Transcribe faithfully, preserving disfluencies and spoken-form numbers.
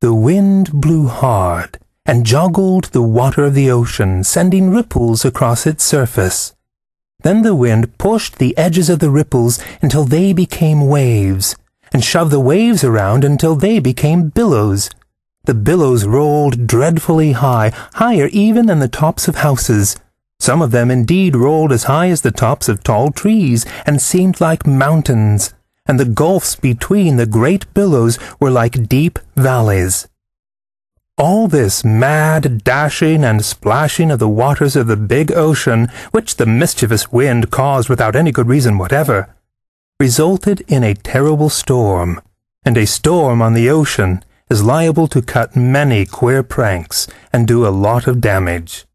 The wind blew hard and joggled the water of the ocean, sending ripples across its surface. Then the wind pushed the edges of the ripples until they became waves, and shoved the waves around until they became billows. The billows rolled dreadfully high, higher even than the tops of houses. Some of them indeed rolled as high as the tops of tall trees, and seemed like mountains, and the gulfs between the great billows were like deep valleys. All this mad dashing and splashing of the waters of the big ocean, which the mischievous wind caused without any good reason whatever, resulted in a terrible storm, and a storm on the ocean is liable to cut many queer pranks and do a lot of damage.